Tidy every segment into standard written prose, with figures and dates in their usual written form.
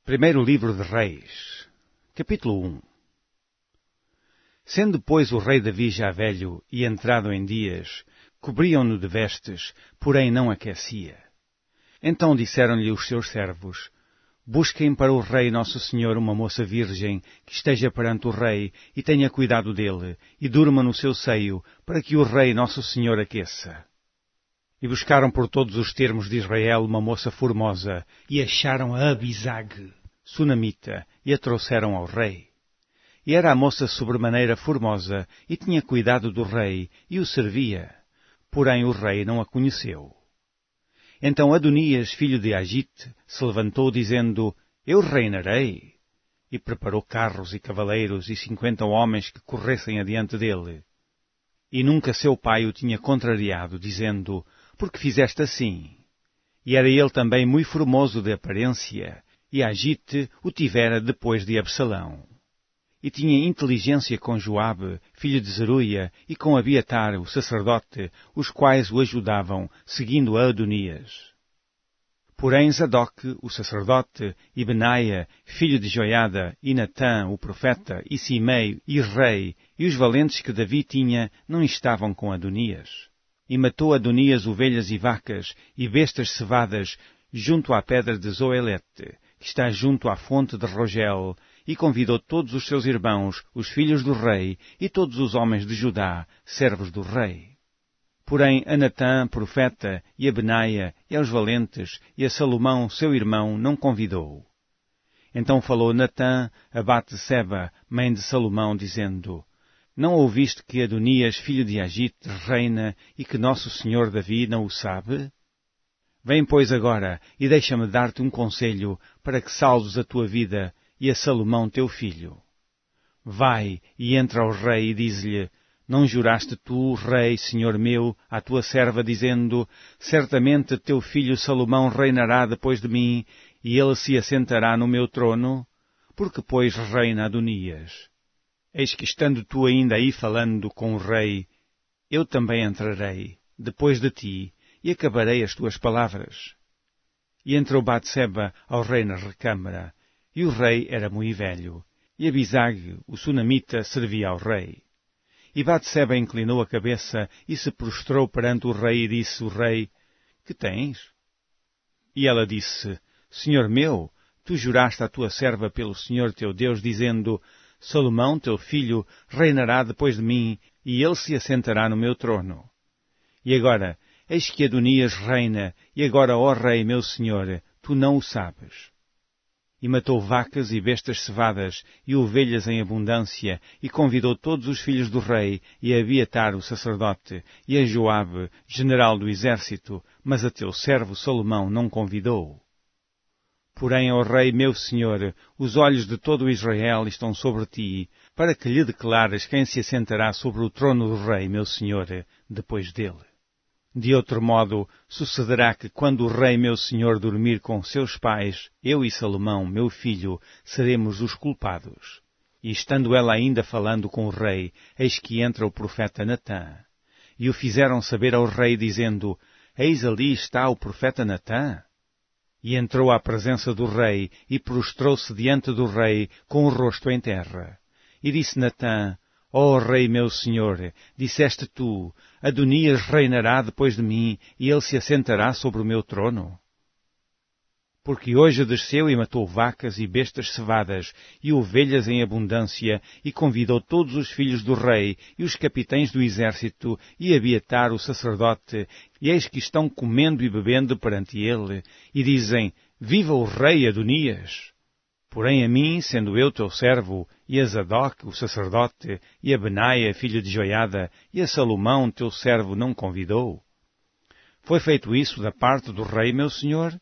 Primeiro livro de Reis, capítulo 1. Sendo, pois, o rei Davi já velho e entrado em dias, cobriam-no de vestes, porém não aquecia. Então disseram-lhe os seus servos: Busquem para o rei nosso senhor uma moça virgem, que esteja perante o rei, e tenha cuidado dele, e durma no seu seio, para que o rei nosso senhor aqueça. E buscaram por todos os termos de Israel uma moça formosa, e acharam a Abisag, sunamita, e a trouxeram ao rei. E era a moça sobremaneira formosa, e tinha cuidado do rei, e o servia. Porém o rei não a conheceu. Então Adonias, filho de Agite, se levantou, dizendo: Eu reinarei. E preparou carros e cavaleiros e 50 homens que corressem adiante dele. E nunca seu pai o tinha contrariado, dizendo: Por que fizeste assim? E era ele também muito formoso de aparência, e Agite o tivera depois de Absalão. E tinha inteligência com Joabe, filho de Zeruia, e com Abiatar, o sacerdote, os quais o ajudavam, seguindo a Adonias. Porém Zadok, o sacerdote, e Benaia, filho de Joiada, e Natã, o profeta, e Simei, e rei, e os valentes que Davi tinha, não estavam com Adonias. E matou Adonias ovelhas e vacas, e bestas cevadas, junto à pedra de Zoelete, que está junto à fonte de Rogel, e convidou todos os seus irmãos, os filhos do rei, e todos os homens de Judá, servos do rei. Porém a Natã, profeta, e a Benaia, e aos valentes, e a Salomão, seu irmão, não convidou. Então falou Natã a Batseba, mãe de Salomão, dizendo: Não ouviste que Adonias, filho de Agite, reina, e que nosso senhor Davi não o sabe? Vem, pois, agora, e deixa-me dar-te um conselho, para que salves a tua vida, e a Salomão teu filho. Vai, e entra ao rei, e diz-lhe: Não juraste tu, rei, senhor meu, à tua serva, dizendo: Certamente teu filho Salomão reinará depois de mim, e ele se assentará no meu trono? Porque, pois, reina Adonias? Eis que, estando tu ainda aí falando com o rei, eu também entrarei, depois de ti, e acabarei as tuas palavras. E entrou Batseba ao rei na recâmara, e o rei era muito velho, e Abisag, o sunamita, servia ao rei. E Batseba inclinou a cabeça e se prostrou perante o rei, e disse o rei: Que tens? E ela disse: Senhor meu, tu juraste à tua serva pelo Senhor teu Deus, dizendo: Salomão, teu filho, reinará depois de mim, e ele se assentará no meu trono. E agora, eis que Adonias reina, e agora, ó rei, meu senhor, tu não o sabes. E matou vacas e bestas cevadas, e ovelhas em abundância, e convidou todos os filhos do rei, e a Abiatar, o sacerdote, e a Joabe, general do exército, mas a teu servo Salomão não convidou. Porém, ó rei, meu senhor, os olhos de todo Israel estão sobre ti, para que lhe declares quem se assentará sobre o trono do rei, meu senhor, depois dele. De outro modo, sucederá que quando o rei meu senhor dormir com seus pais, eu e Salomão, meu filho, seremos os culpados. E estando ela ainda falando com o rei, eis que entra o profeta Natã. E o fizeram saber ao rei, dizendo: Eis ali está o profeta Natã. E entrou à presença do rei, e prostrou-se diante do rei, com o rosto em terra. E disse Natã: Ó rei meu senhor, disseste tu: Adonias reinará depois de mim, e ele se assentará sobre o meu trono? Porque hoje desceu e matou vacas e bestas cevadas, e ovelhas em abundância, e convidou todos os filhos do rei, e os capitães do exército, e Abiatar, o sacerdote, e eis que estão comendo e bebendo perante ele, e dizem: Viva o rei Adonias! Porém a mim, sendo eu teu servo, e a Zadok, o sacerdote, e a Benaia, filho de Joiada, e a Salomão, teu servo, não convidou? Foi feito isso da parte do rei, meu senhor?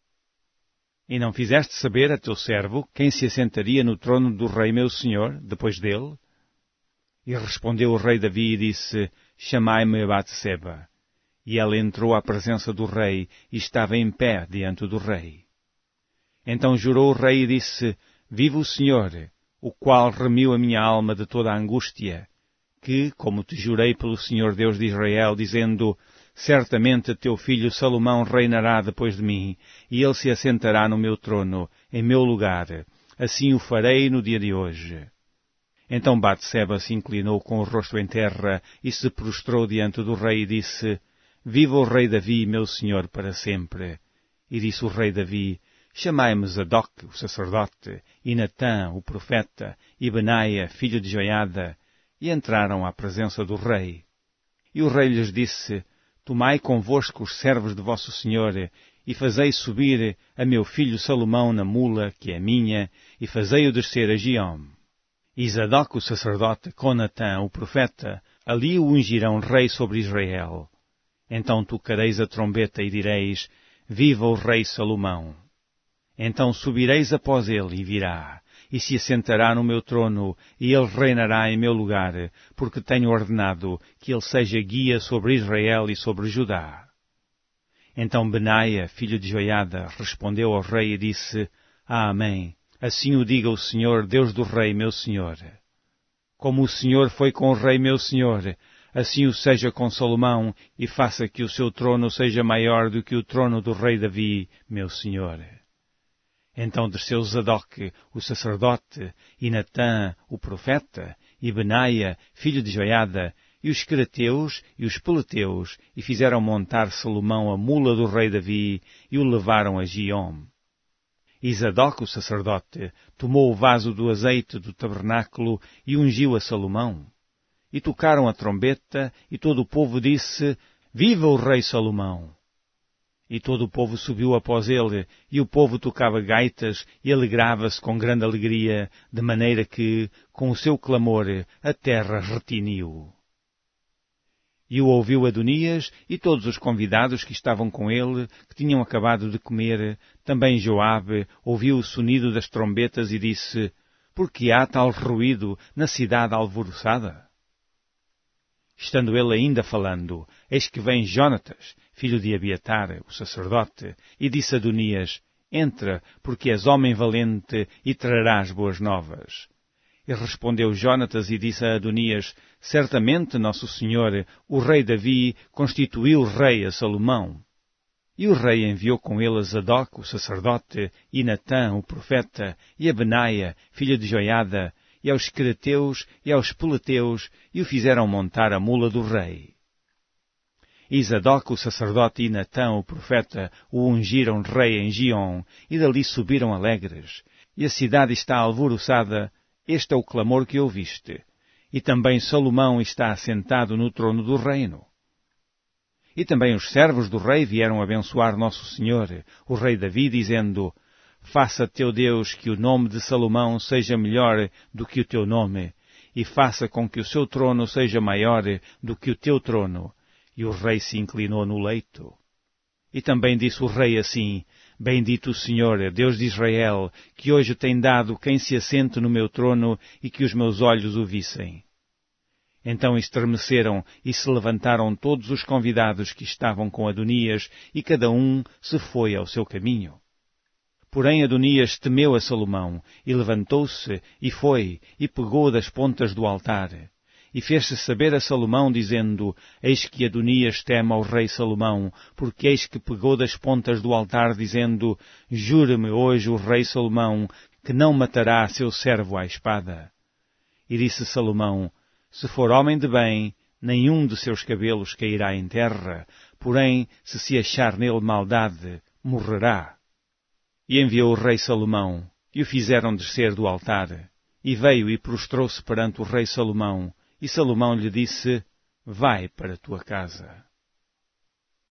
E não fizeste saber a teu servo quem se assentaria no trono do rei, meu senhor, depois dele? E respondeu o rei Davi e disse: Chamai-me a Batseba. E ela entrou à presença do rei, e estava em pé diante do rei. Então jurou o rei e disse: Viva o Senhor, o qual remiu a minha alma de toda a angústia, que, como te jurei pelo Senhor Deus de Israel, dizendo: certamente teu filho Salomão reinará depois de mim, e ele se assentará no meu trono, em meu lugar. Assim o farei no dia de hoje. Então Batseba se inclinou com o rosto em terra e se prostrou diante do rei e disse, Viva o rei Davi, meu senhor, para sempre. E disse o rei Davi, Chamai-me Zadok, o sacerdote, e Natã, o profeta, e Benaia, filho de Joiada. E entraram à presença do rei. E o rei lhes disse, Tomai convosco os servos de vosso senhor, e fazei subir a meu filho Salomão na mula, que é minha, e fazei-o descer a Giom. E Zadok, o sacerdote, com Natã, o profeta, ali o ungirão rei sobre Israel. Então tocareis a trombeta e direis, Viva o rei Salomão! Então subireis após ele e virá, e se assentará no meu trono, e ele reinará em meu lugar, porque tenho ordenado que ele seja guia sobre Israel e sobre Judá. Então Benaia, filho de Joiada, respondeu ao rei e disse, Amém. Assim o diga o Senhor, Deus do rei, meu senhor. Como o Senhor foi com o rei, meu senhor, assim o seja com Salomão, e faça que o seu trono seja maior do que o trono do rei Davi, meu senhor. Então desceu Zadok, o sacerdote, e Natã, o profeta, e Benaia, filho de Joiada, e os querateus e os peleteus, e fizeram montar Salomão a mula do rei Davi, e o levaram a Giom. E Zadok, o sacerdote, tomou o vaso do azeite do tabernáculo e ungiu a Salomão. E tocaram a trombeta, e todo o povo disse, Viva o rei Salomão! E todo o povo subiu após ele, e o povo tocava gaitas e alegrava-se com grande alegria, de maneira que, com o seu clamor, a terra retiniu. E o ouviu Adonias e todos os convidados que estavam com ele, que tinham acabado de comer. Também Joabe ouviu o sonido das trombetas e disse, Por que há tal ruído na cidade alvoroçada? Estando ele ainda falando, eis que vem Jonatas, filho de Abiatar, o sacerdote, e disse a Adonias, Entra, porque és homem valente e trarás boas novas. E respondeu Jonatas e disse a Adonias, Certamente nosso senhor, o rei Davi, constituiu rei a Salomão. E o rei enviou com ele a Zadok, o sacerdote, e Natã, o profeta, e a Benaia, filha de Joiada, e aos querateus e aos peleteus, e o fizeram montar a mula do rei. E Zadok, o sacerdote, e Natã, o profeta, o ungiram rei em Giom, e dali subiram alegres. E a cidade está alvoroçada. Este é o clamor que ouviste. E também Salomão está assentado no trono do reino. E também os servos do rei vieram abençoar nosso Senhor, o rei Davi, dizendo, Faça teu Deus que o nome de Salomão seja melhor do que o teu nome, e faça com que o seu trono seja maior do que o teu trono. E o rei se inclinou no leito. E também disse o rei assim, Bendito o Senhor, Deus de Israel, que hoje tem dado quem se assente no meu trono e que os meus olhos o vissem. Então estremeceram e se levantaram todos os convidados que estavam com Adonias e cada um se foi ao seu caminho. Porém Adonias temeu a Salomão e levantou-se e foi e pegou das pontas do altar. E fez-se saber a Salomão, dizendo, Eis que Adonias teme ao rei Salomão, porque eis que pegou das pontas do altar, dizendo, Jure-me hoje o rei Salomão, que não matará seu servo à espada. E disse Salomão, Se for homem de bem, nenhum de seus cabelos cairá em terra, porém, se achar nele maldade, morrerá. E enviou o rei Salomão, e o fizeram descer do altar. E veio e prostrou-se perante o rei Salomão, e Salomão lhe disse, Vai para a tua casa.